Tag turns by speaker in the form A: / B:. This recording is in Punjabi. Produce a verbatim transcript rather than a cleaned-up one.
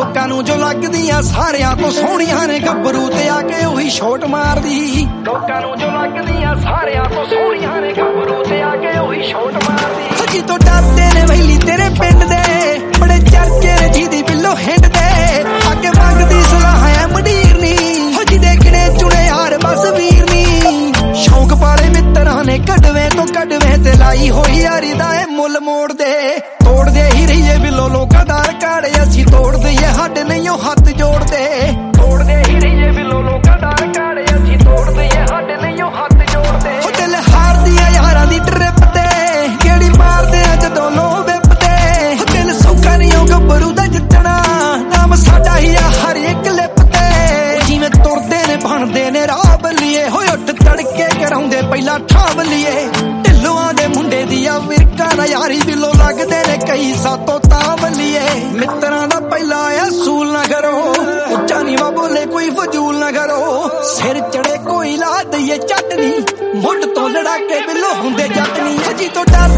A: ਲੋਕਾਂ ਨੂੰ ਜੋ ਲੱਗਦੀਆਂ ਸਾਰਿਆਂ ਤੋਂ ਸੋਹਣੀਆਂ ਨੇ ਗੱਭਰੂ ਤੇ ਆ ਕੇ ਉਹੀ ਛੋਟ ਮਾਰਦੀ ਲੋਕਾਂ ਨੂੰ ਜੋ ਲੱਗਦੀਆਂ ਸਾਰਿਆਂ ਤੋਂ ਸੋਹਣੀਆਂ ਨੇ ਗੱਭਰੂ ਤੇ ਆ ਕੇ ਉਹੀ ਛੋਟ ਮਾਰਦੀ ਸੱਚੀ ਤੋਂ ਡਰਦੇ ਨੇ ਵੈਲੀ ਤੇਰੇ ਪਿੰਡ ਦੇ ਬੜੇ ਚਰਚੇ ਨੇ ਜਿਹਦੀ ਬਿੱਲੋ ਹਿੰਡ ਦੇ ਆ ਕੇ ਮੰਗਦੀ ਸਲਾਹ ਐ ਮੰਡੀਰ ਨੀ ਹਜੀ ਦੇਖਣੇ ਚੁਣੇ ਯਾਰ ਬਸ ਵੀਰ ਨੀ ਸ਼ੌਂਕ ਪਾਲੇ ਮਿੱਤਰਾਂ ਨੇ ਕਢਵੇ ਤੋਂ ਕਢਵੇ ਤੇ ਲਾਈ ਹੋਈ ਯਾਰੀ ਦਾ ਇਹ ਮੁੱਲ ਮੋੜਦੇ ਤੋੜਦੇ ਹੀ ਰਹੀਏ ਬਿੱਲੋ ਲੋਕਾਂ ਦਾ ਰਿਕਾਰਡ ਅਸੀਂ ਤੋੜਦੇ ਏ ਸਾਡੇ ਨਹੀਂ ਉਹ ਹੱਥ ਜੋੜਦੇ ਤੋੜਦੇ ਹੀ ਰਹੀਏ ਬਿੱਲੋ ਲੋਕਾਂ ਦਾ ਰਿਕਾਰਡ ਅਸੀਂ ਤੋੜਦੇ ਏ ਸਾਡੇ ਨਹੀਂ ਉਹ ਹੱਥ ਜੋੜਦੇ ਉਹ ਦਿਲ ਹਾਰਦੀਆਂ ਯਾਰਾਂ ਦੀ ਟ੍ਰਿਪ ਤੇ ਕਿਹੜੀ ਮਾਰਦੇ ਆ ਜਦੋਂ ਲੋ ਵਿਪ ਤੇ ਉਹ ਦਿਲ ਸੌਖਾ ਨਹੀਂ ਉਹ ਗੱਭਰੂ ਦਾ ਜਿੱਤਣਾ ਨਾਮ ਸਾਡਾ ਹੀ ਆ ਹਰ ਇੱਕ ਲਿਪ ਤੇ ਜਿਵੇਂ ਤੁਰਦੇ ਨੇ ਬਣਦੇ ਨੇ ਰਾਹ ਬੱਲੀਏ ਹੋਏ ਉੱਠ ਤੜਕੇ ਕਰਾਉਂਦੇ ਪਹਿਲਾਂ ਠਾਹ ਬੱਲੀਏ ਢਿੱਲੋਆਂ ਦੇ ਮੁੰਡੇ ਦੀ ਆ ਵਿਰਕਾ ਨਾ ਯਾਰੀ ਬਿੱਲੋ ਲੱਗਦੇ ਨੇ ਕਈ ਸਾਤੋਂ ਤਾਂ ਬੱਲੀਏ ਮਿੱਤਰਾਂ ਦਾ ਪਹਿਲਾ ਆ ਸੂਲ ਨਾ ਕਰੋ ਉੱਚਾ ਨੀਵਾ ਬੋਲੇ ਕੋਈ ਫਜ਼ੂਲ ਨਾ ਕਰੋ ਸਿਰ ਚੜੇ ਕੋਈ ਲਾ ਦਈਏ ਚਟਨੀ ਮੁੱਢ ਤੋਂ ਲੜਾ ਕੇ ਬਿੱਲੋ ਹੁੰਦੇ ਜੱਟ ਨੀ ਅਜੀ ਤੋਂ ਡਰ